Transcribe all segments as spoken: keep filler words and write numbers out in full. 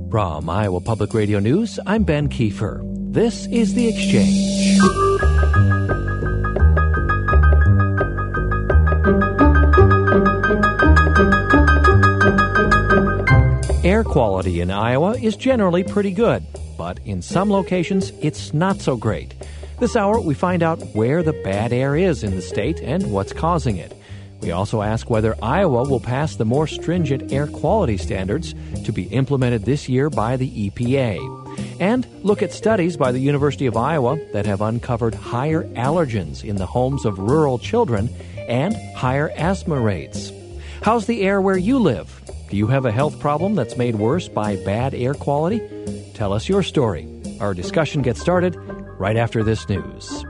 From Iowa Public Radio News, I'm Ben Kiefer. This is The Exchange. Air quality in Iowa is generally pretty good, but in some locations it's not so great. This hour, we find out where the bad air is in the state and what's causing it. We also ask whether Iowa will pass the more stringent air quality standards to be implemented this year by the E P A. And look at studies by the University of Iowa that have uncovered higher allergens in the homes of rural children and higher asthma rates. How's the air where you live? Do you have a health problem that's made worse by bad air quality? Tell us your story. Our discussion gets started right after this news.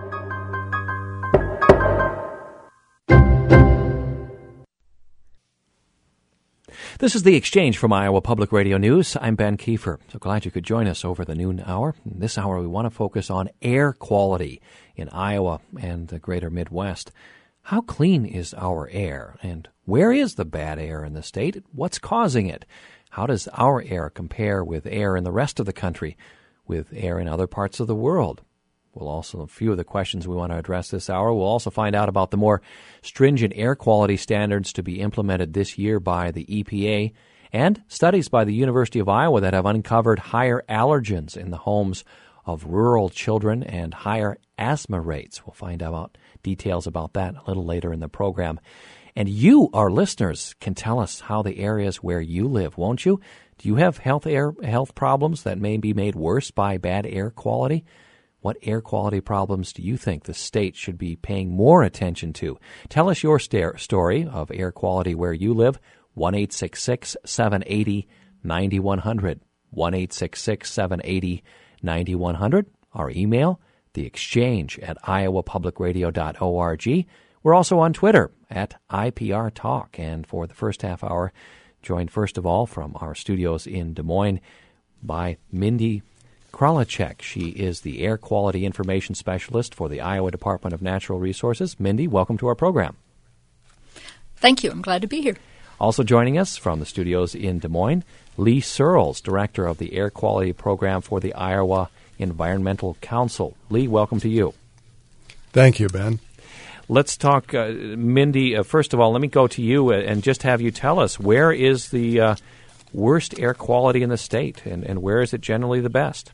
This is The Exchange from Iowa Public Radio News. I'm Ben Kiefer. So glad you could join us over the noon hour. In this hour, we want to focus on air quality in Iowa and the greater Midwest. How clean is our air? And where is the bad air in the state? What's causing it? How does our air compare with air in the rest of the country, with air in other parts of the world? We'll also, a few of the questions we want to address this hour. We'll also find out about the more stringent air quality standards to be implemented this year by the E P A and studies by the University of Iowa that have uncovered higher allergens in the homes of rural children and higher asthma rates. We'll find out details about that a little later in the program. And you, our listeners, can tell us how the areas where you live, won't you? Do you have health air health problems that may be made worse by bad air quality? What air quality problems do you think the state should be paying more attention to? Tell us your st- story of air quality where you live. one eight six six, seven eight zero, nine one zero zero. one eight six six, seven eight zero, nine one zero zero. Our email, theexchange at iowa public radio dot org. We're also on Twitter at I P R Talk. And for the first half hour, joined first of all from our studios in Des Moines by Mindy Kralachek. She is the Air Quality Information Specialist for the Iowa Department of Natural Resources. Mindy, welcome to our program. Thank you. I'm glad to be here. Also joining us from the studios in Des Moines, Lee Searles, Director of the Air Quality Program for the Iowa Environmental Council. Lee, welcome to you. Thank you, Ben. Let's talk, uh, Mindy, uh, first of all, let me go to you and just have you tell us, where is the uh, worst air quality in the state, and, and where is it generally the best?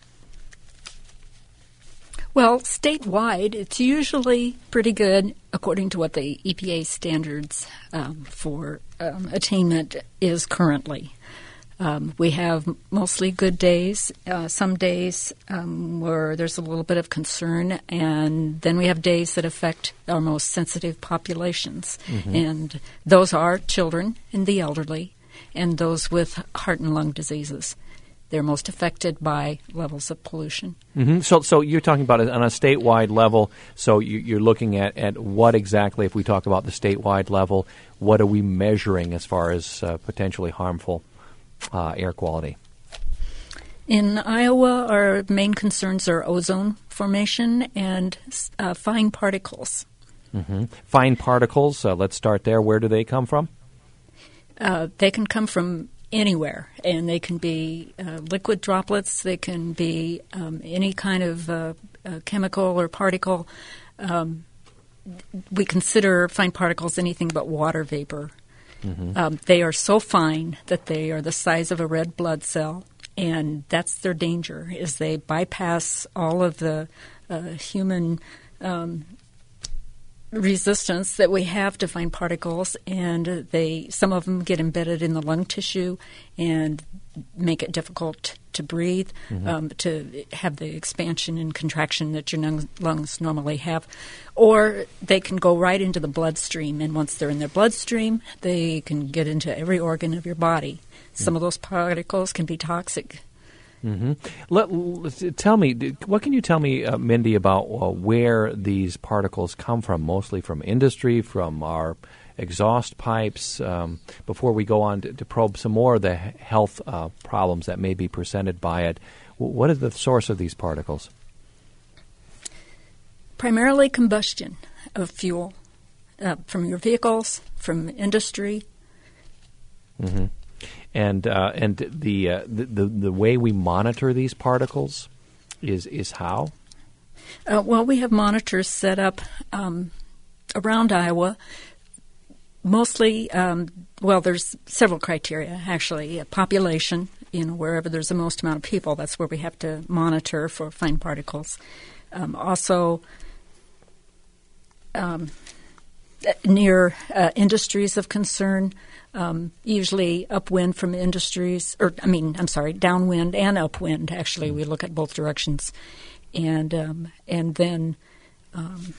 Well, statewide, it's usually pretty good, according to what the E P A standards um, for um, attainment is currently. Um, we have mostly good days, uh, some days um, where there's a little bit of concern, and then we have days that affect our most sensitive populations. Mm-hmm. And those are children and the elderly, and those with heart and lung diseases. They're most affected by levels of pollution. Mm-hmm. So so you're talking about it on a statewide level. So you, you're looking at, at what exactly, if we talk about the statewide level, what are we measuring as far as uh, potentially harmful uh, air quality? In Iowa, our main concerns are ozone formation and uh, fine particles. Mm-hmm. Fine particles, uh, let's start there. Where do they come from? Uh, they can come from anywhere, and they can be uh, liquid droplets. They can be um, any kind of uh, uh, chemical or particle. Um, we consider fine particles anything but water vapor. Mm-hmm. Um, they are so fine that they are the size of a red blood cell, and that's their danger, is they bypass all of the uh, human um resistance that we have to fine particles, and they some of them get embedded in the lung tissue and make it difficult to breathe, mm-hmm. um, to have the expansion and contraction that your lungs, lungs normally have. Or they can go right into the bloodstream, and once they're in their bloodstream, they can get into every organ of your body. Mm-hmm. Some of those particles can be toxic. Mm-hmm. Let, let, tell me, what can you tell me, uh, Mindy, about uh, where these particles come from, mostly from industry, from our exhaust pipes, um, before we go on to, to probe some more of the health uh, problems that may be presented by it? What is the source of these particles? Primarily combustion of fuel uh, from your vehicles, from industry. Mm-hmm. And uh, and the, uh, the the the way we monitor these particles is is how? Uh, well, we have monitors set up um, around Iowa. Mostly, um, well, there's several criteria actually. Population, you know, wherever there's the most amount of people, that's where we have to monitor for fine particles. Um, also, um, near uh, industries of concern. Um, usually upwind from industries, or I mean, I'm sorry, downwind and upwind. Actually, we look at both directions, and um, and then, um,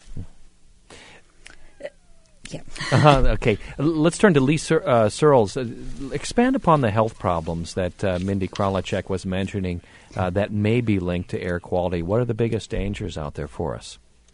yeah. uh-huh, okay, let's turn to Lee Ser- uh, Searles. Uh, expand upon the health problems that uh, Mindy Kralacek was mentioning uh, that may be linked to air quality. What are the biggest dangers out there for us?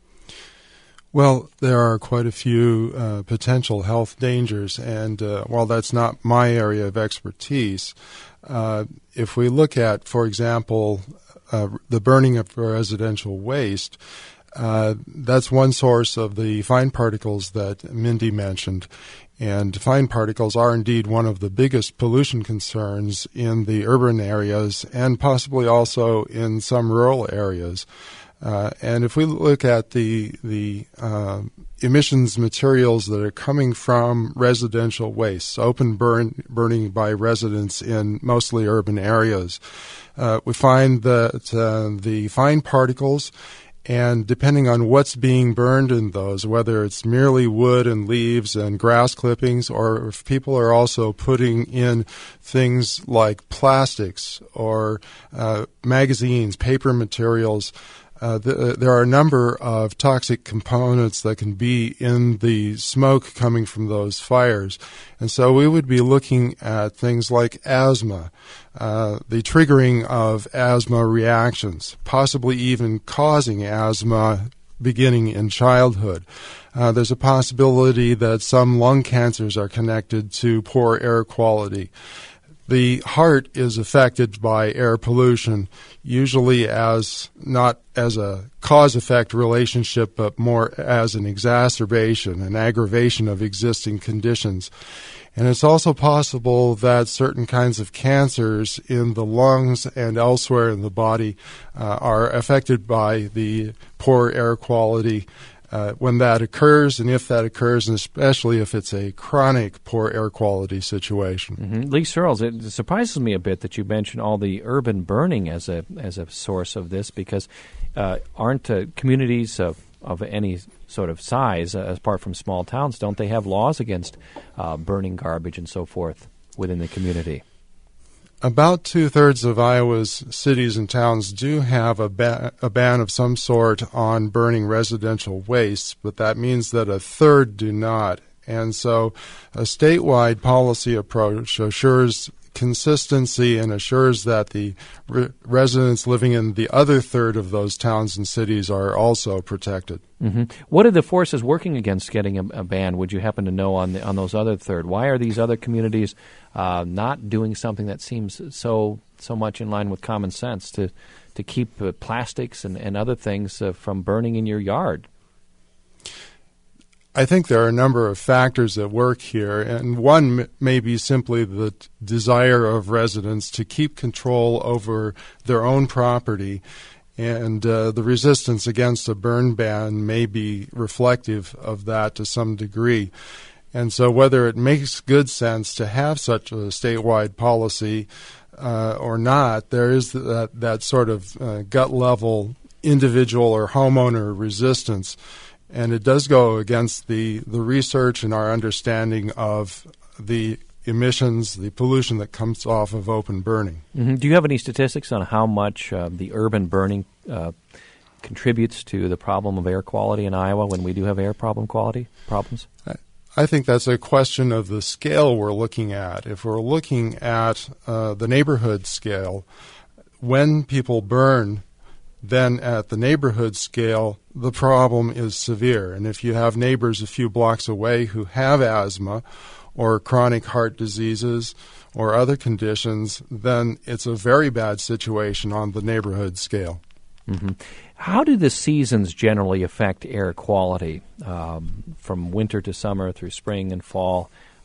Well, there are quite a few uh, potential health dangers, and uh, while that's not my area of expertise, uh, if we look at, for example, uh, the burning of residential waste, uh, that's one source of the fine particles that Mindy mentioned. And fine particles are indeed one of the biggest pollution concerns in the urban areas and possibly also in some rural areas. Uh, and if we look at the the uh, emissions materials that are coming from residential waste, open burn, burning by residents in mostly urban areas, uh, we find that uh, the fine particles, and depending on what's being burned in those, whether it's merely wood and leaves and grass clippings, or if people are also putting in things like plastics or uh, magazines, paper materials, Uh, the, there are a number of toxic components that can be in the smoke coming from those fires. And so we would be looking at things like asthma, uh, the triggering of asthma reactions, possibly even causing asthma beginning in childhood. Uh, there's a possibility that some lung cancers are connected to poor air quality. The heart is affected by air pollution, usually as not as a cause-effect relationship, but more as an exacerbation, an aggravation of existing conditions. And it's also possible that certain kinds of cancers in the lungs and elsewhere in the body uh, are affected by the poor air quality. Uh, when that occurs, and if that occurs, and especially if it's a chronic poor air quality situation. Mm-hmm. Lee Searles, it surprises me a bit that you mentioned all the urban burning as a as a source of this, because uh, aren't uh, communities of, of any sort of size, uh, apart from small towns, don't they have laws against uh, burning garbage and so forth within the community? About two-thirds of Iowa's cities and towns do have a, ba- a ban of some sort on burning residential waste, but that means that a third do not. And so a statewide policy approach assures consistency and assures that the re- residents living in the other third of those towns and cities are also protected. Mm-hmm. What are the forces working against getting a, a ban? Would you happen to know on the, on those other third? Why are these other communities uh, not doing something that seems so so much in line with common sense to to keep uh, plastics and, and other things uh, from burning in your yard? I think there are a number of factors at work here, and one m- may be simply the t- desire of residents to keep control over their own property, and uh, the resistance against a burn ban may be reflective of that to some degree. And so whether it makes good sense to have such a statewide policy uh, or not, there is that, that sort of uh, gut-level individual or homeowner resistance. And it does go against the, the research and our understanding of the emissions, the pollution that comes off of open burning. Mm-hmm. Do you have any statistics on how much uh, the urban burning uh, contributes to the problem of air quality in Iowa when we do have air problem quality problems? I, I think that's a question of the scale we're looking at. If we're looking at uh, the neighborhood scale, when people burn, then at the neighborhood scale, the problem is severe. And if you have neighbors a few blocks away who have asthma or chronic heart diseases or other conditions, then it's a very bad situation on the neighborhood scale. Mm-hmm. How do the seasons generally affect air quality um, from winter to summer through spring and fall?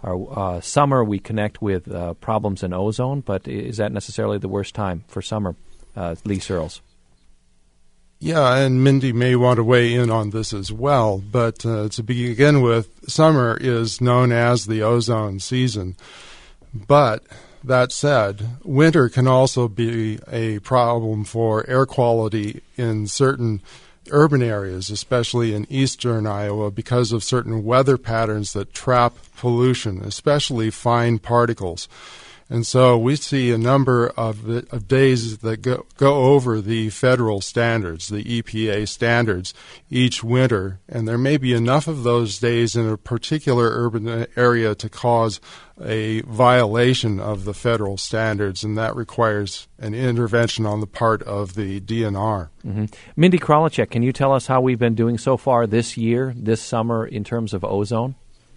our uh, summer we connect with uh, problems in ozone, but is that necessarily the worst time for summer, uh, Lee Searles? Yeah, and Mindy may want to weigh in on this as well, but uh, to begin with, summer is known as the ozone season. But that said, winter can also be a problem for air quality in certain urban areas, especially in eastern Iowa, because of certain weather patterns that trap pollution, especially fine particles. And so we see a number of, of days that go, go over the federal standards, the E P A standards, each winter. And there may be enough of those days in a particular urban area to cause a violation of the federal standards, and that requires an intervention on the part of the D N R. Mm-hmm. Mindy Kralachek, can you tell us how we've been doing so far this year, this summer, in terms of ozone?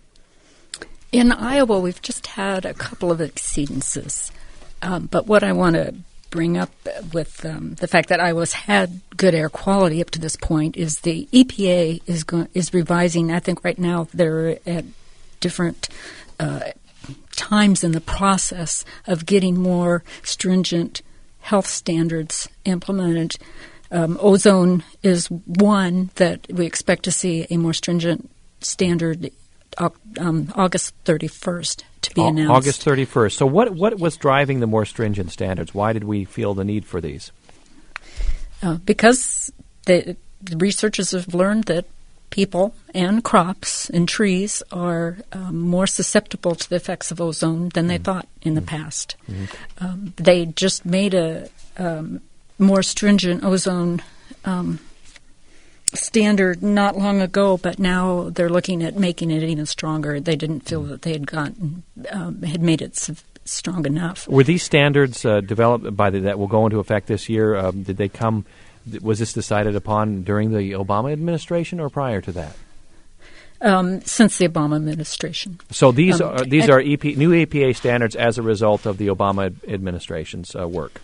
In Iowa, we've just had a couple of exceedances. Um, but what I want to bring up with um, the fact that Iowa's had good air quality up to this point is the E P A is go- is revising. I think right now they're at different uh, times in the process of getting more stringent health standards implemented. Um, ozone is one that we expect to see a more stringent standard Um, August thirty-first to be A- announced. August thirty-first. So what what was driving the more stringent standards? Why did we feel the need for these? Uh, because the, the researchers have learned that people and crops and trees are um, more susceptible to the effects of ozone than they mm. thought in the mm. past. Mm. Um, they just made a um, more stringent ozone um standard not long ago, but now they're looking at making it even stronger. They didn't feel that they had gotten um, had made it s- strong enough. Were these standards uh, developed by the, that will go into effect this year? Um, did they come? Was this decided upon during the Obama administration or prior to that? Um, since the Obama administration. So these um, are these are E P, new E P A standards as a result of the Obama administration's uh, work.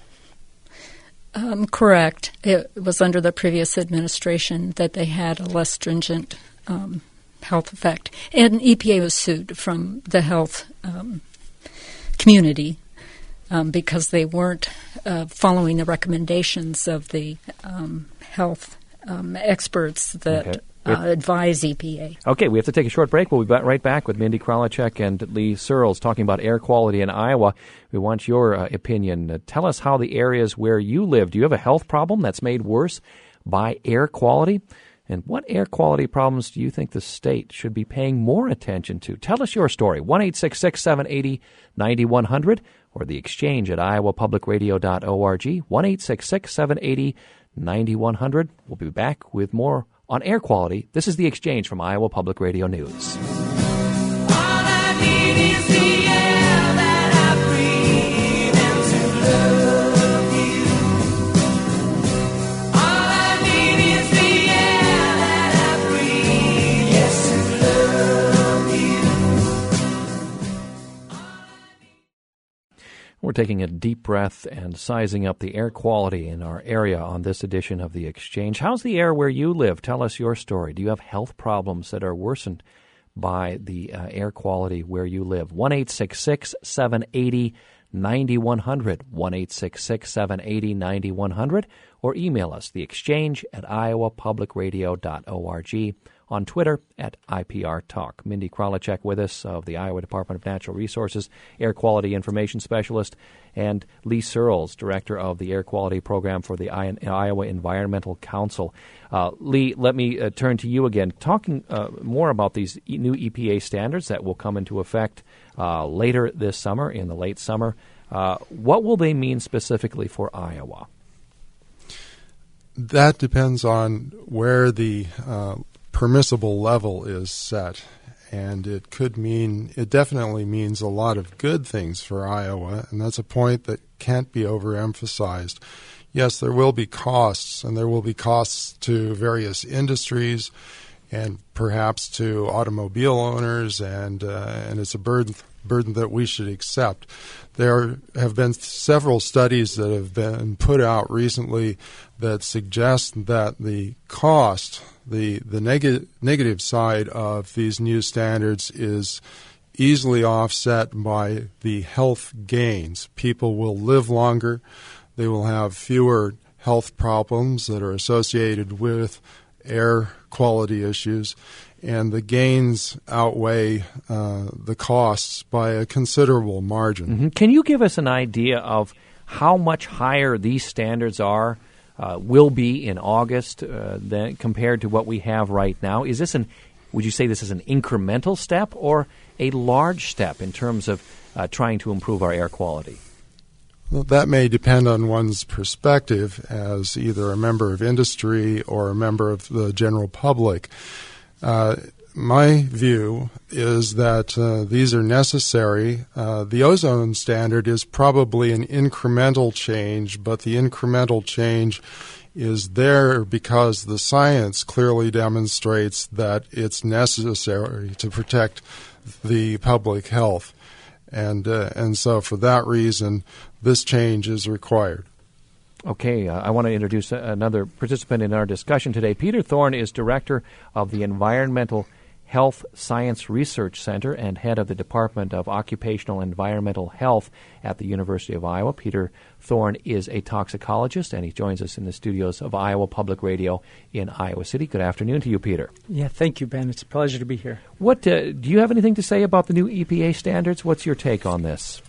Um, correct. It was under the previous administration that they had a less stringent um, health effect. And E P A was sued from the health um, community um, because they weren't uh, following the recommendations of the um, health um, experts that Okay. uh, advise E P A. Okay, we have to take a short break. We'll be back right back with Mindy Kralachek and Lee Searles talking about air quality in Iowa. We want your uh, opinion. Uh, tell us how the areas where you live, do you have a health problem that's made worse by air quality? And what air quality problems do you think the state should be paying more attention to? Tell us your story. one eight six six, seven eight zero, nine one zero zero or the exchange at iowa public radio dot org. one eight six six, seven eight zero, nine one zero zero. We'll be back with more on air quality. This is The Exchange from Iowa Public Radio News. All I need is the air that I breathe and to love you. All I need is the air that I breathe, yes, to love you. We're taking a deep breath and sizing up the air quality in our area on this edition of The Exchange. How's the air where you live? Tell us your story. Do you have health problems that are worsened by the uh, air quality where you live? one eight six six, seven eight zero, nine one zero zero, one eight six six, seven eight zero, nine one zero zero, or email us, the exchange at iowa public radio dot org, on Twitter at I P R Talk. Mindy Kralachek with us of the Iowa Department of Natural Resources, Air Quality Information Specialist, and Lee Searles, Director of the Air Quality Program for the Iowa Environmental Council. Uh, Lee, let me uh, turn to you again, talking uh, more about these e- new E P A standards that will come into effect uh, later this summer, in the late summer. Uh, what will they mean specifically for Iowa? That depends on where the uh, permissible level is set. And it could mean, it definitely means a lot of good things for Iowa, and that's a point that can't be overemphasized. Yes, there will be costs, and there will be costs to various industries and perhaps to automobile owners, and uh, and it's a burden burden that we should accept. There have been several studies that have been put out recently that suggest that the cost, the the neg- negative side of these new standards is easily offset by the health gains. People will live longer. They will have fewer health problems that are associated with air quality issues, and the gains outweigh uh, the costs by a considerable margin. Mm-hmm. Can you give us an idea of how much higher these standards are, uh, will be in August uh, than, compared to what we have right now? Is this an, would you say this is an incremental step or a large step in terms of uh, trying to improve our air quality? Well, that may depend on one's perspective as either a member of industry or a member of the general public. Uh, my view is that uh, these are necessary. Uh, the ozone standard is probably an incremental change, but the incremental change is there because the science clearly demonstrates that it's necessary to protect the public health. And uh, and so for that reason, this change is required. Okay, uh, I want to introduce another participant in our discussion today. Peter Thorne is director of the Environmental Health Science Research Center and head of the Department of Occupational and Environmental Health at the University of Iowa. Peter Thorne is a toxicologist, and he joins us in the studios of Iowa Public Radio in Iowa City. Good afternoon to you, Peter. Yeah, thank you, Ben. It's a pleasure to be here. What uh, do you have anything to say about the new E P A standards? What's your take on this?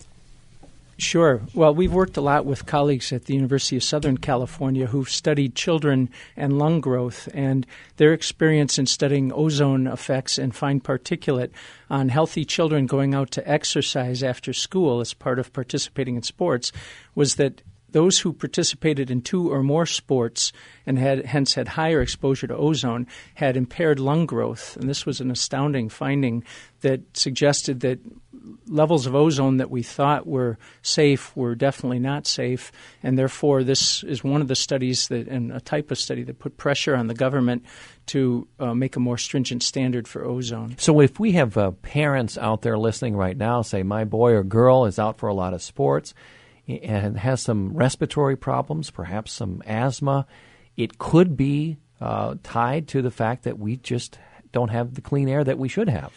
Sure. Well, we've worked a lot with colleagues at the University of Southern California who've studied children and lung growth, and their experience in studying ozone effects and fine particulate on healthy children going out to exercise after school as part of participating in sports was that those who participated in two or more sports and had hence had higher exposure to ozone had impaired lung growth. And this was an astounding finding that suggested that levels of ozone that we thought were safe were definitely not safe. And therefore, this is one of the studies that, and a type of study that put pressure on the government to uh, make a more stringent standard for ozone. So if we have uh, parents out there listening right now, say my boy or girl is out for a lot of sports and has some respiratory problems, perhaps some asthma, it could be uh, tied to the fact that we just don't have the clean air that we should have.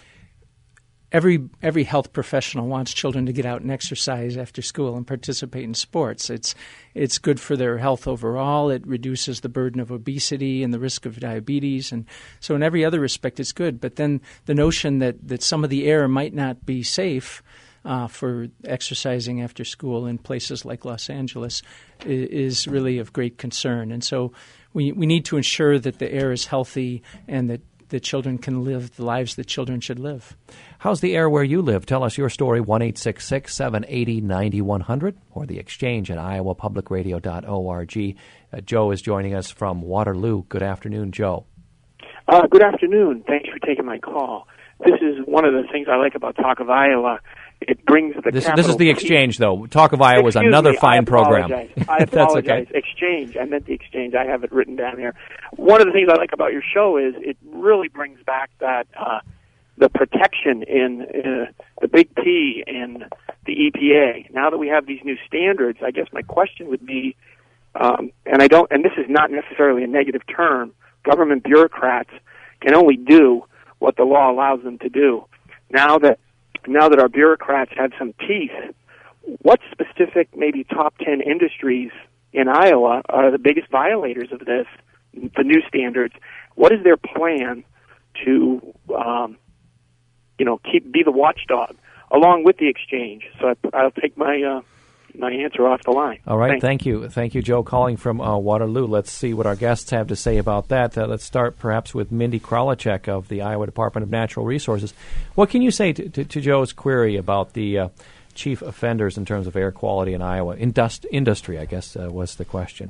Every every health professional wants children to get out and exercise after school and participate in sports. It's it's good for their health overall. It reduces the burden of obesity and the risk of diabetes. And so in every other respect, it's good. But then the notion that, that some of the air might not be safe Uh, for exercising after school in places like Los Angeles is, is really of great concern. And so we, we need to ensure that the air is healthy and that the children can live the lives that children should live. How's the air where you live? Tell us your story, one eight six six, seven eight zero, nine one zero zero, or the exchange at iowa public radio dot org. Uh, Joe is joining us from Waterloo. Good afternoon, Joe. Uh, good afternoon. Thanks for taking my call. This is one of the things I like about Talk of Iowa. It brings the this, capital this is the exchange, though. Talk of Iowa is another me, fine I program. I apologize. That's okay. Exchange. I meant the exchange. I have it written down here. One of the things I like about your show is it really brings back that uh, the protection in uh, the big P and the E P A. Now that we have these new standards, I guess my question would be, um, and I don't, and this is not necessarily a negative term. Government bureaucrats can only do what the law allows them to do. Now that Now that our bureaucrats have some teeth, what specific, maybe top ten industries in Iowa are the biggest violators of this, the new standards? What is their plan to, um, you know, keep be the watchdog along with the exchange? So I, I'll take my uh, my answer off the line. All right, Thanks. thank you. Thank you, Joe, calling from uh, Waterloo. Let's see what our guests have to say about that. Uh, let's start perhaps with Mindy Kralachek of the Iowa Department of Natural Resources. What can you say to, to, to Joe's query about the uh, chief offenders in terms of air quality in Iowa? Indust- industry, I guess, uh, was the question.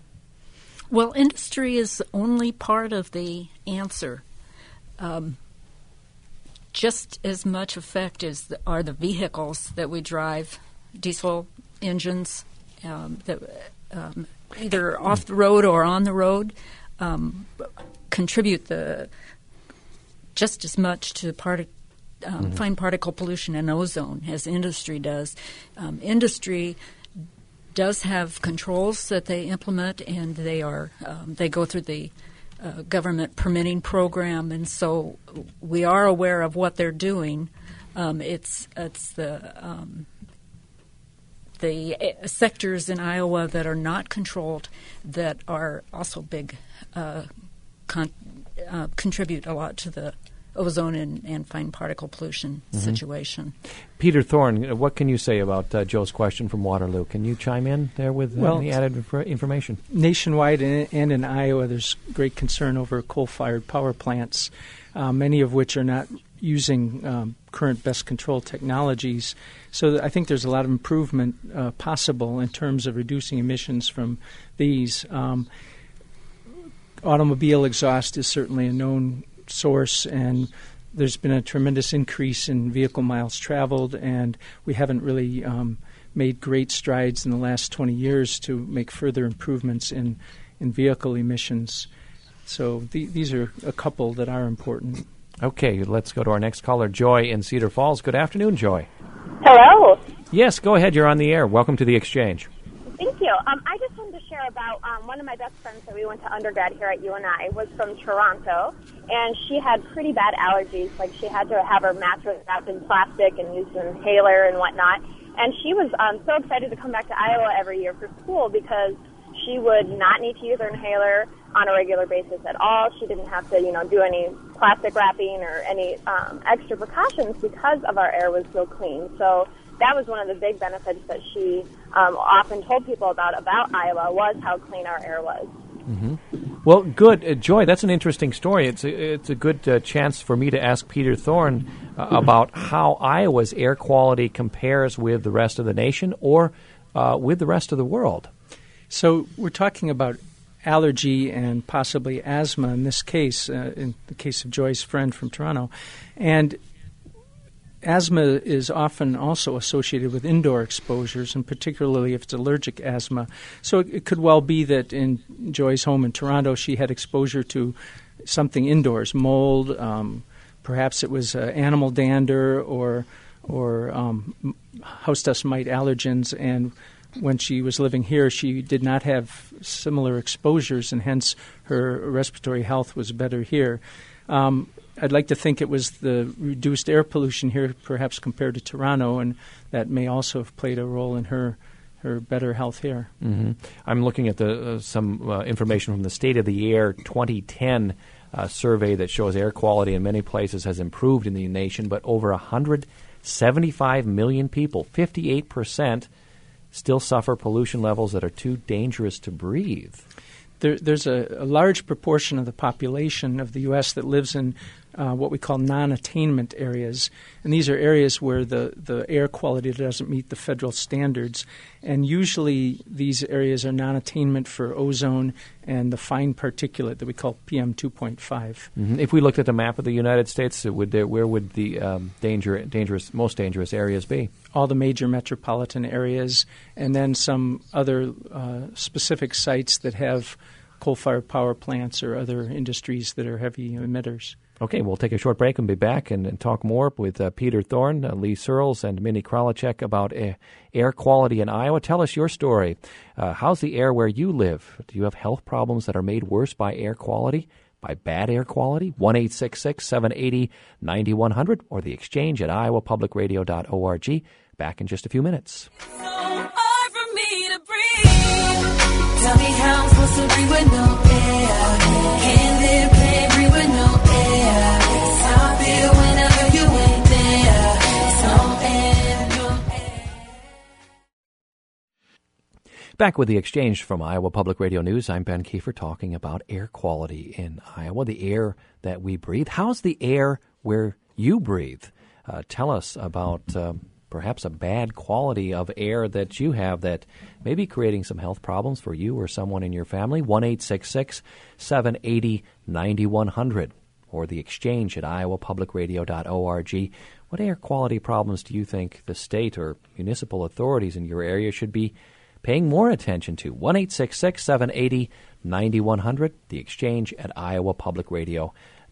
Well, industry is only part of the answer. Um, just as much effect as the, are the vehicles that we drive, diesel engines um, that um, either off the road or on the road um, contribute the just as much to partic- um, mm-hmm. fine particle pollution and ozone as industry does. Um, industry does have controls that they implement, and they are um, they go through the uh, government permitting program, and so we are aware of what they're doing. Um, it's it's the um, the uh, sectors in Iowa that are not controlled that are also big, uh, con- uh, contribute a lot to the ozone and, and fine particle pollution mm-hmm. situation. Peter Thorne, what can you say about uh, Joe's question from Waterloo? Can you chime in there with uh, well, any added inf- information? Nationwide and, and in Iowa, there's great concern over coal-fired power plants, uh, many of which are not using um, current best control technologies. So th- I think there's a lot of improvement uh, possible in terms of reducing emissions from these. Um, automobile exhaust is certainly a known source, and there's been a tremendous increase in vehicle miles traveled, and we haven't really um, made great strides in the last twenty years to make further improvements in, in vehicle emissions. So th- these are a couple that are important. Okay, let's go to our next caller, Joy in Cedar Falls. Good afternoon, Joy. Hello. Yes, go ahead. You're on the air. Welcome to the Exchange. Thank you. Um, I just wanted to share about um, one of my best friends that we went to undergrad here at U N I was from Toronto, and she had pretty bad allergies. Like, she had to have her mattress wrapped in plastic and use an inhaler and whatnot. And she was um, so excited to come back to Iowa every year for school because she would not need to use her inhaler on a regular basis at all. She didn't have to, you know, do any plastic wrapping or any um, extra precautions because of our air was so clean. So that was one of the big benefits that she um, often told people about about Iowa, was how clean our air was. Mm-hmm. Well, good. Uh, Joy, that's an interesting story. It's a, it's a good uh, chance for me to ask Peter Thorne uh, about how Iowa's air quality compares with the rest of the nation or uh, with the rest of the world. So we're talking about allergy and possibly asthma in this case, uh, in the case of Joy's friend from Toronto. And asthma is often also associated with indoor exposures, and particularly if it's allergic asthma. So it, it could well be that in Joy's home in Toronto, she had exposure to something indoors, mold, um, perhaps it was uh, animal dander or, or um, house dust mite allergens, and when she was living here, she did not have similar exposures, and hence her respiratory health was better here. Um, I'd like to think it was the reduced air pollution here, perhaps compared to Toronto, and that may also have played a role in her her better health here. Mm-hmm. I'm looking at the uh, some uh, information from the State of the Air twenty ten uh, survey that shows air quality in many places has improved in the nation, but over one hundred seventy-five million people, fifty-eight percent, still suffer pollution levels that are too dangerous to breathe. There, there's a, a large proportion of the population of the U S that lives in uh, what we call non-attainment areas. And these are areas where the, the air quality doesn't meet the federal standards. And usually these areas are non-attainment for ozone and the fine particulate that we call P M two point five. Mm-hmm. If we looked at the map of the United States, would there, where would the um, danger, dangerous, most dangerous areas be? All the major metropolitan areas, and then some other uh, specific sites that have coal-fired power plants or other industries that are heavy emitters. Okay, we'll take a short break and be back and, and talk more with uh, Peter Thorne, uh, Lee Searles, and Minnie Kralachek about uh, air quality in Iowa. Tell us your story. Uh, how's the air where you live? Do you have health problems that are made worse by air quality, by bad air quality? one eight six six, seven eight zero, nine one zero zero or the exchange at iowa public radio dot org. Back in just a few minutes. So hard for me to breathe. Tell me how I'm supposed to breathe with no air. Can't live, can't breathe with no air. It's how I feel whenever you ain't there. It's no air, no air. Back with the exchange from Iowa Public Radio News, I'm Ben Kiefer talking about air quality in Iowa, the air that we breathe. How's the air where you breathe? Uh, tell us about uh, perhaps a bad quality of air that you have that may be creating some health problems for you or someone in your family. one eight six six, seven eight zero, nine one zero zero or the exchange at iowa public radio dot org. What air quality problems do you think the state or municipal authorities in your area should be paying more attention to? one eight six six, seven eight zero, nine one zero zero, the exchange at iowa public radio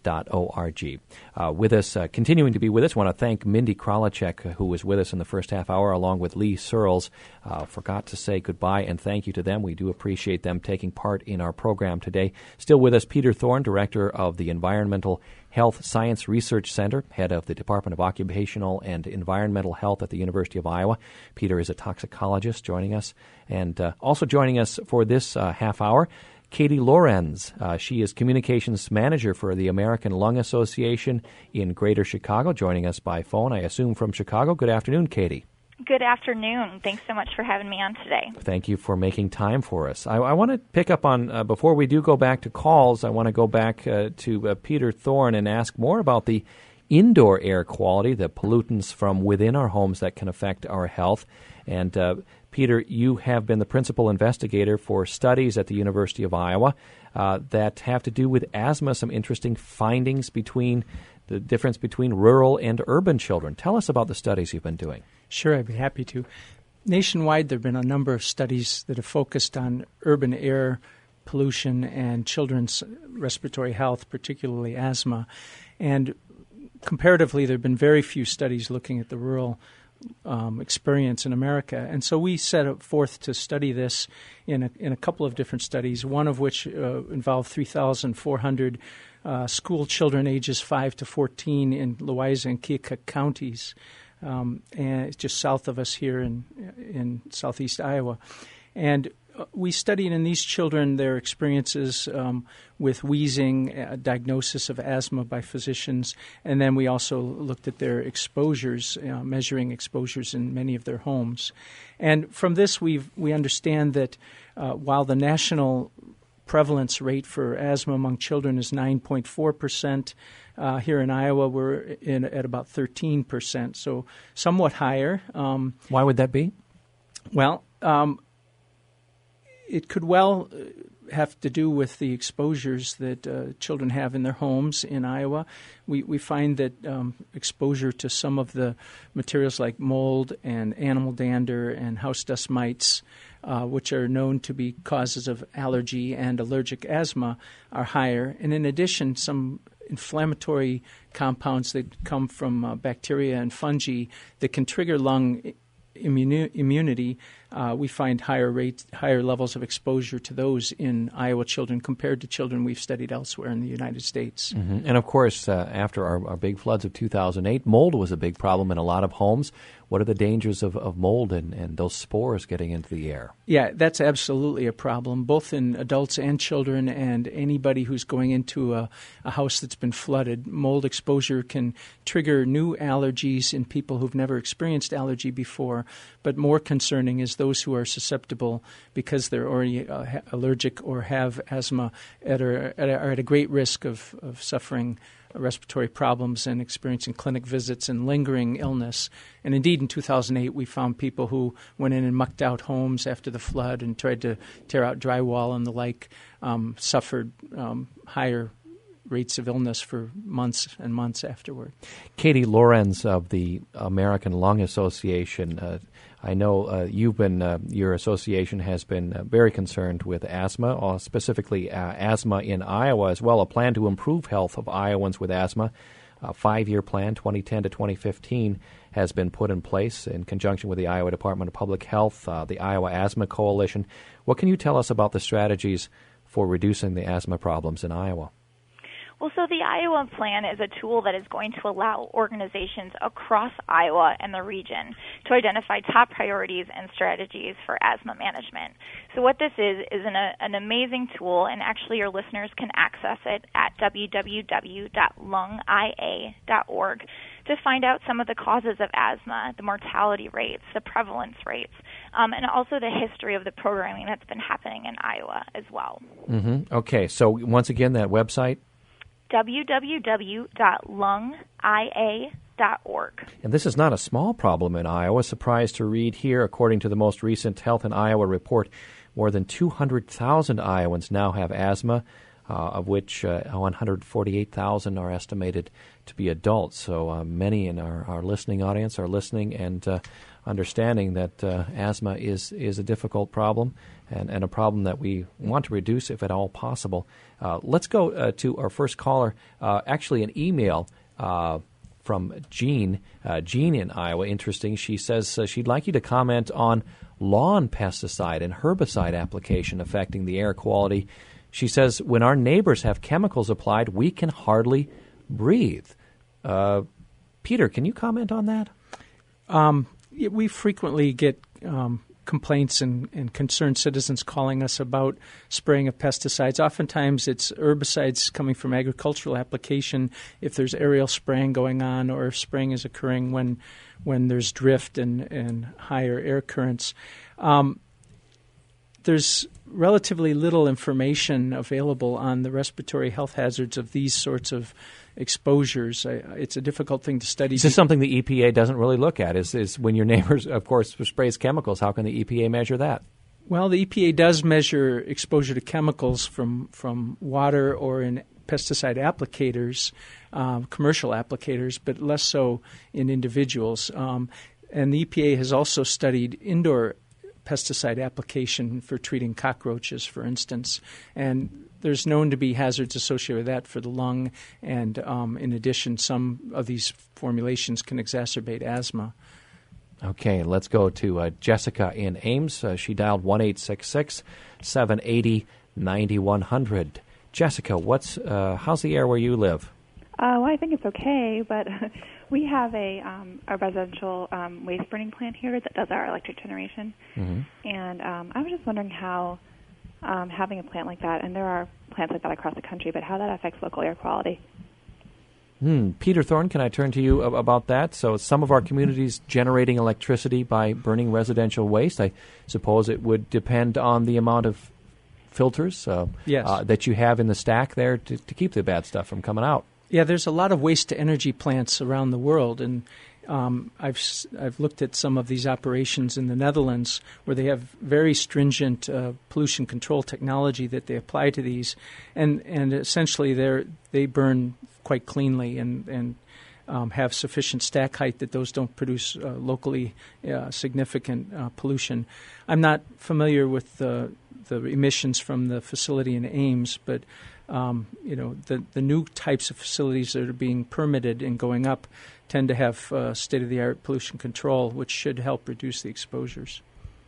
dot org. Uh, with us, uh, continuing to be with us, I want to thank Mindy Kralachek, who was with us in the first half hour, along with Lee Searles. Uh, forgot to say goodbye and thank you to them. We do appreciate them taking part in our program today. Still with us, Peter Thorne, Director of the Environmental Health Science Research Center, head of the Department of Occupational and Environmental Health at the University of Iowa. Peter is a toxicologist joining us. And uh, also joining us for this uh, half hour, Katie Lorenz. Uh, she is Communications Manager for the American Lung Association in Greater Chicago, joining us by phone, I assume, from Chicago. Good afternoon, Katie. Good afternoon. Thanks so much for having me on today. Thank you for making time for us. I, I want to pick up on, uh, before we do go back to calls, I want to go back uh, to uh, Peter Thorne and ask more about the indoor air quality, the pollutants from within our homes that can affect our health. And uh, Peter, you have been the principal investigator for studies at the University of Iowa uh, that have to do with asthma, some interesting findings between the difference between rural and urban children. Tell us about the studies you've been doing. Sure, I'd be happy to. Nationwide, there have been a number of studies that have focused on urban air pollution and children's respiratory health, particularly asthma. And comparatively, there have been very few studies looking at the rural um, experience in America. And so we set forth to study this in a, in a couple of different studies, one of which uh, involved three thousand four hundred uh, school children ages five to fourteen in Louisa and Keokuk counties. Um, and it's just south of us here in in southeast Iowa. And we studied in these children their experiences um, with wheezing, a diagnosis of asthma by physicians, and then we also looked at their exposures, uh, measuring exposures in many of their homes. And from this, we we understand that uh, while the national prevalence rate for asthma among children is nine point four percent, Uh, here in Iowa, we're in, at about thirteen percent, so somewhat higher. Um, Why would that be? Well, um, it could well have to do with the exposures that uh, children have in their homes in Iowa. We we find that um, exposure to some of the materials like mold and animal dander and house dust mites, uh, which are known to be causes of allergy and allergic asthma, are higher. And in addition, some inflammatory compounds that come from uh, bacteria and fungi that can trigger lung immuni- immunity, uh, we find higher rates, higher levels of exposure to those in Iowa children compared to children we've studied elsewhere in the United States. Mm-hmm. And of course, uh, after our, our big floods of two thousand eight, mold was a big problem in a lot of homes. What are the dangers of, of mold and, and those spores getting into the air? Yeah, that's absolutely a problem, both in adults and children and anybody who's going into a, a house that's been flooded. Mold exposure can trigger new allergies in people who've never experienced allergy before, but more concerning is those who are susceptible because they're already uh, ha- allergic or have asthma at a, at a, are at a great risk of, of suffering respiratory problems and experiencing clinic visits and lingering illness. And indeed, in two thousand eight, we found people who went in and mucked out homes after the flood and tried to tear out drywall and the like, um, suffered um, higher rates of illness for months and months afterward. Katie Lorenz of the American Lung Association, uh, I know uh, you've been, uh, your association has been uh, very concerned with asthma, uh, specifically uh, asthma in Iowa as well, a plan to improve health of Iowans with asthma. A five-year plan, twenty ten to twenty fifteen, has been put in place in conjunction with the Iowa Department of Public Health, uh, the Iowa Asthma Coalition. What can you tell us about the strategies for reducing the asthma problems in Iowa? Well, so the Iowa Plan is a tool that is going to allow organizations across Iowa and the region to identify top priorities and strategies for asthma management. So what this is is an, an amazing tool, and actually your listeners can access it at w w w dot lung i a dot org to find out some of the causes of asthma, the mortality rates, the prevalence rates, um, and also the history of the programming that's been happening in Iowa as well. Mm-hmm. Okay, so once again, that website? w w w dot lung i a dot org. And this is not a small problem in Iowa. Surprised to read here, according to the most recent Health in Iowa report, more than two hundred thousand Iowans now have asthma, uh, of which uh, one hundred forty-eight thousand are estimated to be adults. So uh, many in our, our listening audience are listening and uh, understanding that uh, asthma is, is a difficult problem and, and a problem that we want to reduce if at all possible. Uh, let's go uh, to our first caller, uh, actually an email uh, from Jean. Uh, Jean in Iowa, interesting. She says uh, she'd like you to comment on lawn pesticide and herbicide application affecting the air quality. She says, when our neighbors have chemicals applied, we can hardly breathe. Uh, Peter, can you comment on that? Um, we frequently get um, complaints and, and concerned citizens calling us about spraying of pesticides. Oftentimes it's herbicides coming from agricultural application if there's aerial spraying going on, or if spraying is occurring when when there's drift and, and higher air currents. Um, there's relatively little information available on the respiratory health hazards of these sorts of exposures. I, it's a difficult thing to study. This is something the E P A doesn't really look at, is, is when your neighbors, of course, sprays chemicals. How can the E P A measure that? Well, the E P A does measure exposure to chemicals from, from water or in pesticide applicators, um, commercial applicators, but less so in individuals. Um, and the E P A has also studied indoor pesticide application for treating cockroaches, for instance. And there's known to be hazards associated with that for the lung. And um, in addition, some of these formulations can exacerbate asthma. Okay, let's go to uh, Jessica in Ames. Uh, she dialed one eight six six, seven eight zero, nine one zero zero. Jessica, what's uh, how's the air where you live? Uh, well, I think it's okay, but we have a um, a residential um, waste burning plant here that does our electric generation, mm-hmm. and um, I was just wondering how um, having a plant like that, and there are plants like that across the country, but how that affects local air quality. Hmm. Peter Thorne, can I turn to you about that? So some of our communities generating electricity by burning residential waste. I suppose it would depend on the amount of filters uh, yes. uh, that you have in the stack there to, to keep the bad stuff from coming out. Yeah, there's a lot of waste-to-energy plants around the world, and um, I've I've looked at some of these operations in the Netherlands where they have very stringent uh, pollution control technology that they apply to these, and and essentially they they burn quite cleanly and and um, have sufficient stack height that those don't produce uh, locally uh, significant uh, pollution. I'm not familiar with the the emissions from the facility in Ames, but Um, you know, the, the new types of facilities that are being permitted and going up tend to have uh, state-of-the-art pollution control, which should help reduce the exposures.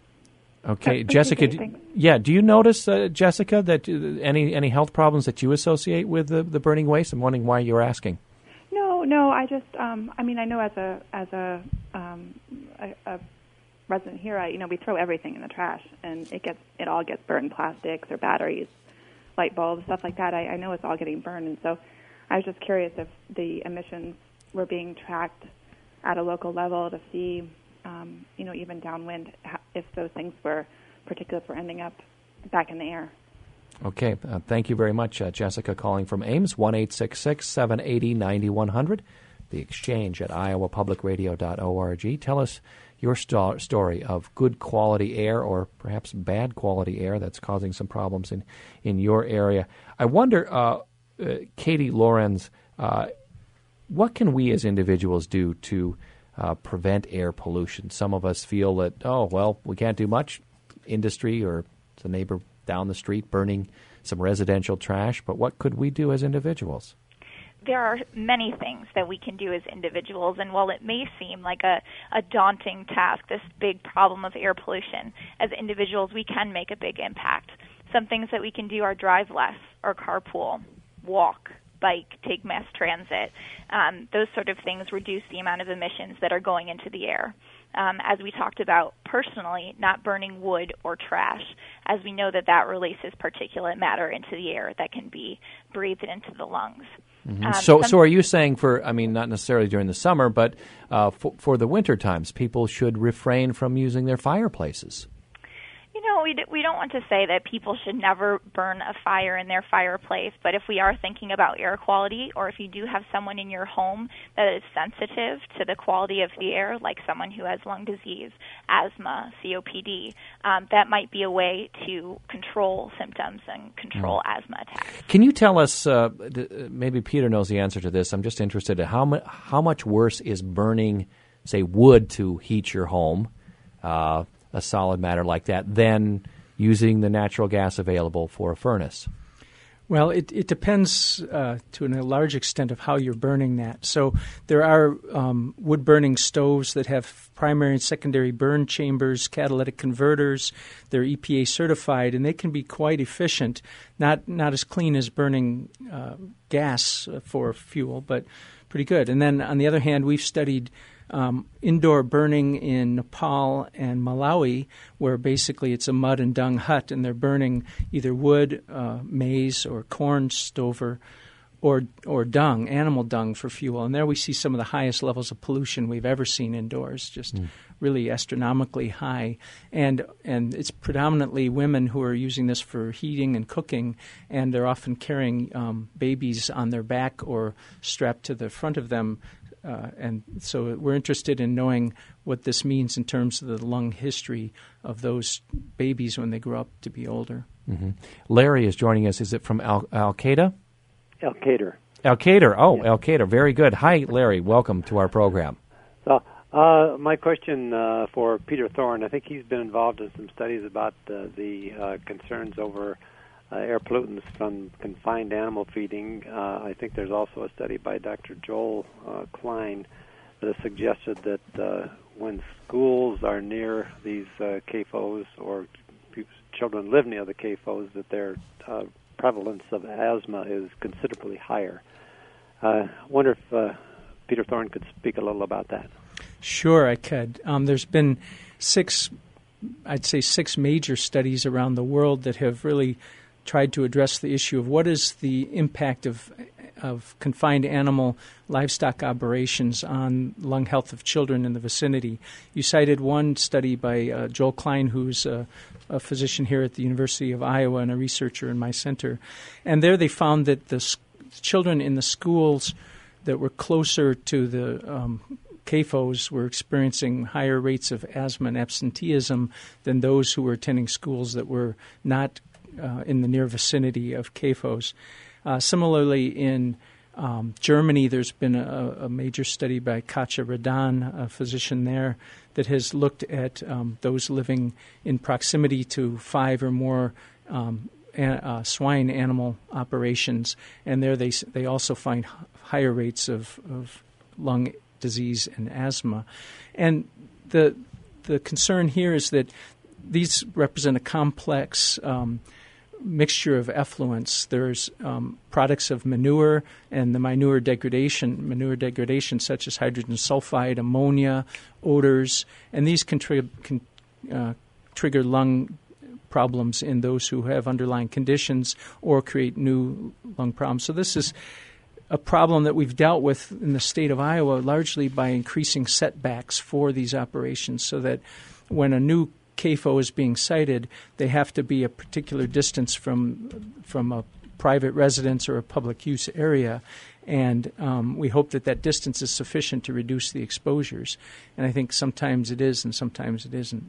Okay, That's Jessica. okay, Do, yeah, do you notice, uh, Jessica, that uh, any any health problems that you associate with the, the burning waste? I'm wondering why you're asking. No, no, I just, um, I mean, I know as a as a, um, a, a resident here, I, you know, we throw everything in the trash, and it gets it all gets burned, plastics or batteries, light bulbs, stuff like that. I, I know it's all getting burned, and so I was just curious if the emissions were being tracked at a local level to see, um, you know, even downwind, if those things were, particulates were ending up back in the air. Okay, uh, thank you very much, uh, Jessica, calling from Ames, one eight six six, seven eight zero, nine one zero zero, the exchange at iowa public radio dot org. Tell us your sto- story of good quality air or perhaps bad quality air that's causing some problems in, in your area. I wonder, uh, uh, Katie Lorenz, uh, what can we as individuals do to uh, prevent air pollution? Some of us feel that, oh, well, we can't do much. Industry or the neighbor down the street burning some residential trash, but what could we do as individuals? There are many things that we can do as individuals, and while it may seem like a, a daunting task, this big problem of air pollution, as individuals we can make a big impact. Some things that we can do are drive less or carpool, walk, bike, take mass transit. Um, those sort of things reduce the amount of emissions that are going into the air. Um, as we talked about personally, not burning wood or trash, as we know that that releases particulate matter into the air that can be breathed into the lungs. Mm-hmm. Um, so, so are you saying for, I mean, not necessarily during the summer, but uh, for, for the winter times, people should refrain from using their fireplaces? You know, No, we, d- we don't want to say that people should never burn a fire in their fireplace, but if we are thinking about air quality, or if you do have someone in your home that is sensitive to the quality of the air, like someone who has lung disease, asthma, C O P D, um, that might be a way to control symptoms and control mm. asthma attacks. Can you tell us, uh, maybe Peter knows the answer to this, I'm just interested in how, mu- how much worse is burning, say, wood to heat your home, uh, a solid matter like that, than using the natural gas available for a furnace? Well, it, it depends uh, to a large extent of how you're burning that. So there are um, wood-burning stoves that have primary and secondary burn chambers, catalytic converters. They're E P A certified, and they can be quite efficient. Not not as clean as burning uh, gas for fuel, but pretty good. And then on the other hand, we've studied Um, indoor burning in Nepal and Malawi, where basically it's a mud and dung hut, and they're burning either wood, uh, maize, or corn stover, or or dung, animal dung for fuel. And there we see some of the highest levels of pollution we've ever seen indoors, just mm. really astronomically high. And and it's predominantly women who are using this for heating and cooking, and they're often carrying um, babies on their back or strapped to the front of them. Uh, and so we're interested in knowing what this means in terms of the lung history of those babies when they grow up to be older. Mm-hmm. Larry is joining us. Is it from Al- Al-Qaeda? Al-Qaeda. Al-Qaeda. Oh, yeah. Al-Qaeda. Very good. Hi, Larry. Welcome to our program. So, uh, my question uh, for Peter Thorne, I think he's been involved in some studies about uh, the uh, concerns over Uh, air pollutants from confined animal feeding. Uh, I think there's also a study by Doctor Joel uh, Klein that has suggested that uh, when schools are near these uh, C A F Os or people, children live near the C A F Os, that their uh, prevalence of asthma is considerably higher. I uh, wonder if uh, Peter Thorne could speak a little about that. Sure, I could. Um, there's been six, I'd say six major studies around the world that have really tried to address the issue of what is the impact of of confined animal livestock operations on lung health of children in the vicinity. You cited one study by uh, Joel Klein, who's a, a physician here at the University of Iowa and a researcher in my center. And there they found that the s- children in the schools that were closer to the um, C A F Os were experiencing higher rates of asthma and absenteeism than those who were attending schools that were not Uh, in the near vicinity of C A F Os. Uh, similarly, in um, Germany, there's been a, a major study by Katja Radan, a physician there, that has looked at um, those living in proximity to five or more um, a, uh, swine animal operations, and there they they also find h- higher rates of, of lung disease and asthma. And the the concern here is that these represent a complex um, mixture of effluents. There's um, products of manure and the manure degradation, manure degradation such as hydrogen sulfide, ammonia, odors, and these can, tri- can uh, trigger lung problems in those who have underlying conditions or create new lung problems. So this is a problem that we've dealt with in the state of Iowa largely by increasing setbacks for these operations, so that when a new C A F O is being sited, they have to be a particular distance from from a private residence or a public use area. And um, we hope that that distance is sufficient to reduce the exposures. And I think sometimes it is and sometimes it isn't.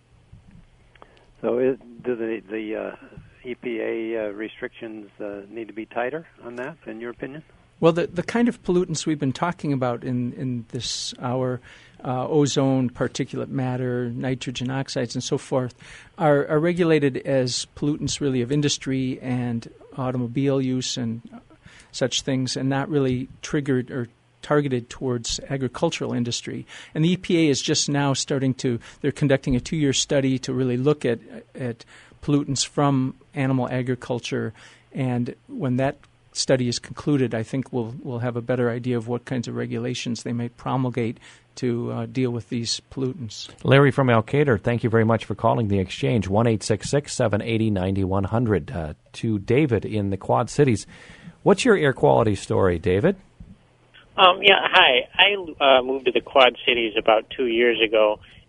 So is, do the, the uh, E P A uh, restrictions uh, need to be tighter on that, in your opinion? Well, the, the kind of pollutants we've been talking about in, in this hour, uh, ozone, particulate matter, nitrogen oxides, and so forth, are, are regulated as pollutants really of industry and automobile use and such things, and not really triggered or targeted towards agricultural industry. And the E P A is just now starting to, they're conducting a two-year study to really look at, at pollutants from animal agriculture, and when that study is concluded, I think we'll we'll have a better idea of what kinds of regulations they might promulgate to uh, deal with these pollutants. Larry from Al-Qaeda, thank you very much for calling the Exchange. one eight six six, seven eight zero, nine one zero zero. Uh, to David in the Quad Cities. What's your air quality story, David? Um, yeah, hi. I uh, moved to the Quad Cities about two years ago,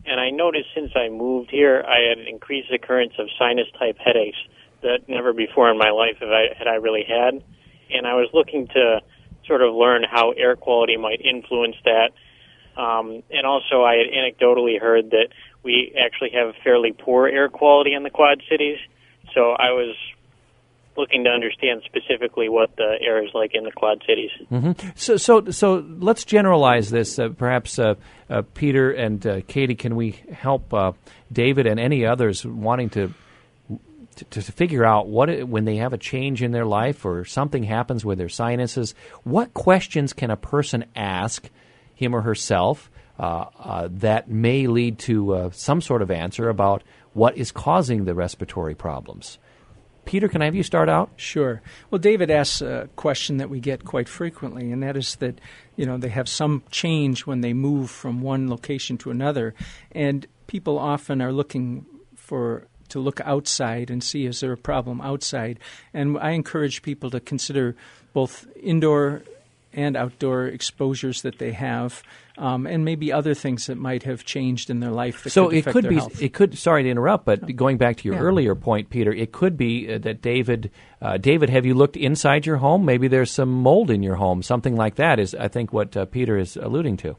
and I noticed since I moved here, I had an increased occurrence of sinus-type headaches that never before in my life have I, had I really had. And I was looking to sort of learn how air quality might influence that. Um, and also, I had anecdotally heard that we actually have fairly poor air quality in the Quad Cities. So I was looking to understand specifically what the air is like in the Quad Cities. Mm-hmm. So, so, so let's generalize this. Uh, perhaps uh, uh, Peter and uh, Katie, can we help uh, David and any others wanting to, to to figure out what it, when they have a change in their life or something happens with their sinuses? What questions can a person ask him or herself uh, uh, that may lead to uh, some sort of answer about what is causing the respiratory problems? Peter, can I have you start out? Sure. Well, David asks a question that we get quite frequently, and that is that, you know, they have some change when they move from one location to another, and people often are looking for to look outside and see is there a problem outside. And I encourage people to consider both indoor and outdoor exposures that they have, um, and maybe other things that might have changed in their life that so could affect it could their be health. It could. Sorry to interrupt, but going back to your Yeah. earlier point, Peter, it could be uh, that David. Uh, David, have you looked inside your home? Maybe there's some mold in your home. Something like that is, I think, what uh, Peter is alluding to.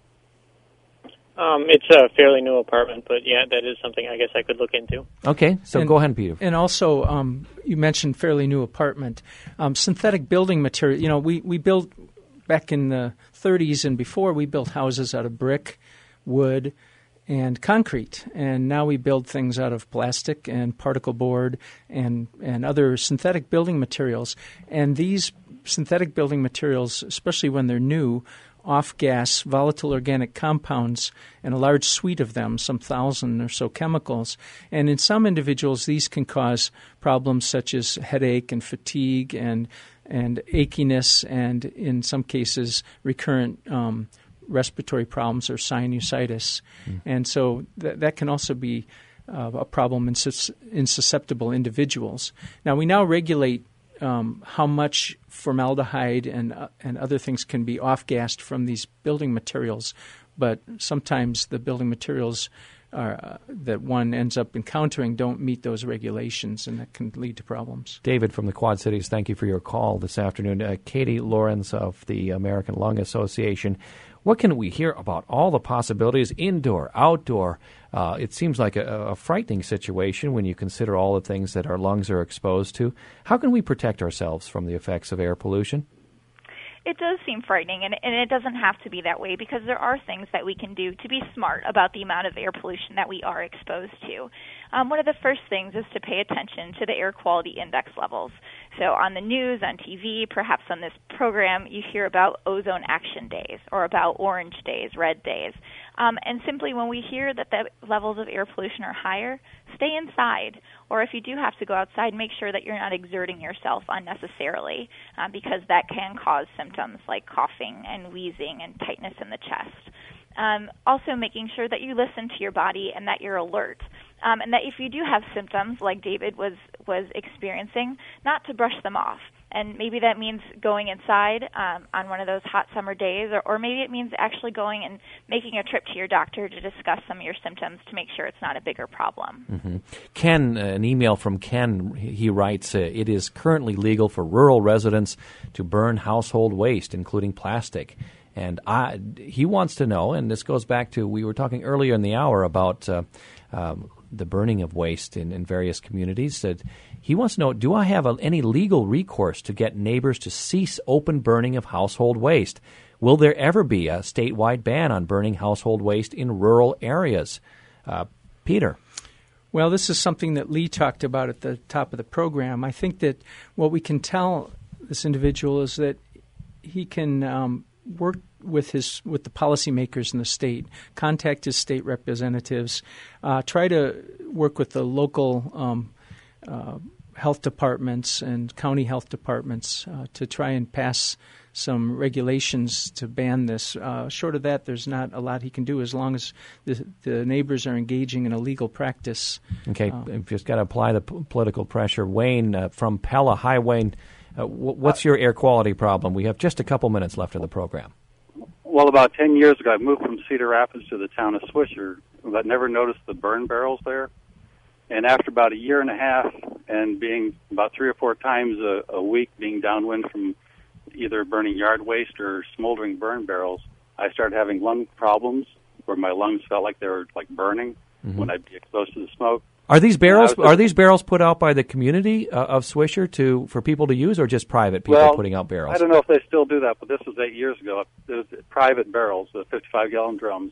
Um, it's a fairly new apartment, but yeah, that is something I guess I could look into. Okay, so And- go ahead, Peter. And also, um, you mentioned fairly new apartment. Um, synthetic building material, you know, we, we built, back in the thirties and before, we built houses out of brick, wood, and concrete. And now we build things out of plastic and particle board and, and other synthetic building materials. And these synthetic building materials, especially when they're new, off-gas volatile organic compounds and a large suite of them, some thousand or so chemicals. And in some individuals, these can cause problems such as headache and fatigue and and achiness and, in some cases, recurrent um, respiratory problems or sinusitis. Mm. And so th- that can also be uh, a problem in, sus- in susceptible individuals. Now, we now regulate Um, how much formaldehyde and uh, and other things can be off-gassed from these building materials, but sometimes the building materials are, uh, that one ends up encountering don't meet those regulations, and that can lead to problems. David from the Quad Cities, thank you for your call this afternoon. Uh, Katie Lawrence of the American Lung Association. What can we hear about all the possibilities, indoor, outdoor? Uh, it seems like a, a frightening situation when you consider all the things that our lungs are exposed to. How can we protect ourselves from the effects of air pollution? It does seem frightening, and, and it doesn't have to be that way because there are things that we can do to be smart about the amount of air pollution that we are exposed to. Um, one of the first things is to pay attention to the air quality index levels. So on the news, on T V, perhaps on this program, you hear about ozone action days or about orange days, red days. Um, and simply when we hear that the levels of air pollution are higher, stay inside. Or if you do have to go outside, make sure that you're not exerting yourself unnecessarily uh, because that can cause symptoms like coughing and wheezing and tightness in the chest. Um, also making sure that you listen to your body and that you're alert. Um, and that if you do have symptoms like David was, was experiencing, not to brush them off. And maybe that means going inside um, on one of those hot summer days, or, or maybe it means actually going and making a trip to your doctor to discuss some of your symptoms to make sure it's not a bigger problem. Mm-hmm. Ken, uh, an email from Ken, he writes, uh, it is currently legal for rural residents to burn household waste, including plastic. And I, he wants to know, and this goes back to, we were talking earlier in the hour about uh, um, the burning of waste in, in various communities, that he wants to know, do I have a, any legal recourse to get neighbors to cease open burning of household waste? Will there ever be a statewide ban on burning household waste in rural areas? Uh, Peter. Well, this is something that Lee talked about at the top of the program. I think that what we can tell this individual is that he can um, work with his with the policymakers in the state, contact his state representatives, uh, try to work with the local um, uh, health departments and county health departments uh, to try and pass some regulations to ban this. Uh, short of that, there's not a lot he can do as long as the, the neighbors are engaging in a legal practice. Okay, Uh, you've just got to apply the p- political pressure. Wayne uh, from Pella. Hi, Wayne. Uh, w- what's your air quality problem? We have just a couple minutes left of the program. well, about ten years ago, I moved from Cedar Rapids to the town of Swisher, but never noticed the burn barrels there. And after about a year and a half, and being about three or four times a, a week being downwind from either burning yard waste or smoldering burn barrels, I started having lung problems where my lungs felt like they were like burning mm-hmm. when I'd be exposed to the smoke. Are these barrels just, are these barrels put out by the community uh, of Swisher to for people to use, or just private people well, putting out barrels? I don't know if they still do that, but this was eight years ago. It was private barrels, the fifty-five gallon drums.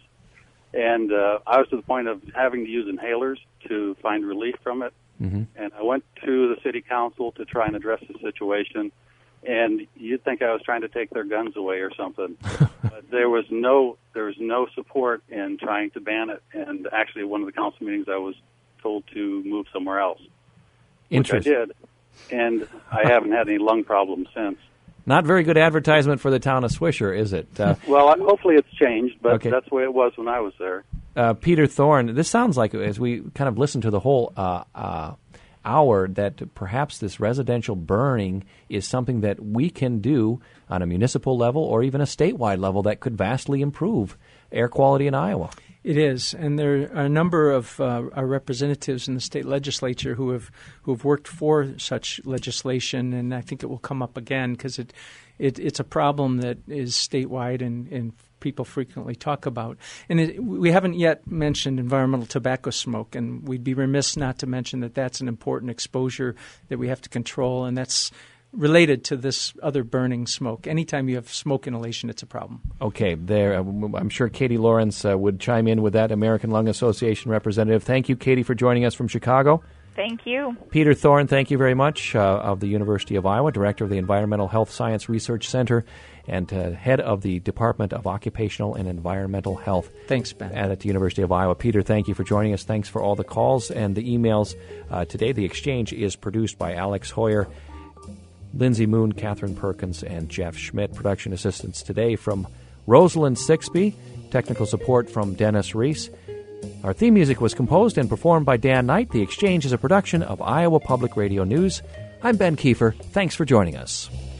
And uh, I was to the point of having to use inhalers to find relief from it. Mm-hmm. And I went to the city council to try and address the situation. And you'd think I was trying to take their guns away or something. But there was no there was no support in trying to ban it. And actually, at one of the council meetings, I was told to move somewhere else, which I did. And I haven't had any lung problems since. Not very good advertisement for the town of Swisher, is it? Uh, well, hopefully it's changed, but okay. that's the way it was when I was there. Uh, Peter Thorne, this sounds like, as we kind of listen to the whole uh, uh, hour, that perhaps this residential burning is something that we can do on a municipal level or even a statewide level that could vastly improve air quality in Iowa. It is, and there are a number of uh, our representatives in the state legislature who have who have worked for such legislation, and I think it will come up again because it, it it's a problem that is statewide and, and people frequently talk about. And it, we haven't yet mentioned environmental tobacco smoke, and we'd be remiss not to mention that that's an important exposure that we have to control, and that's related to this other burning smoke. Anytime you have smoke inhalation, it's a problem. Okay, there. I'm sure Katie Lawrence uh, would chime in with that, American Lung Association representative. Thank you, Katie, for joining us from Chicago. Thank you. Peter Thorne, thank you very much, uh, of the University of Iowa, director of the Environmental Health Science Research Center and uh, head of the Department of Occupational and Environmental Health. Thanks, Ben. At the University of Iowa. Peter, thank you for joining us. Thanks for all the calls and the emails uh, today. The Exchange is produced by Alex Hoyer, Lindsay Moon, Catherine Perkins, and Jeff Schmidt. Production assistance today from Rosalind Sixby. Technical support from Dennis Reese. Our theme music was composed and performed by Dan Knight. The Exchange is a production of Iowa Public Radio News. I'm Ben Kiefer. Thanks for joining us.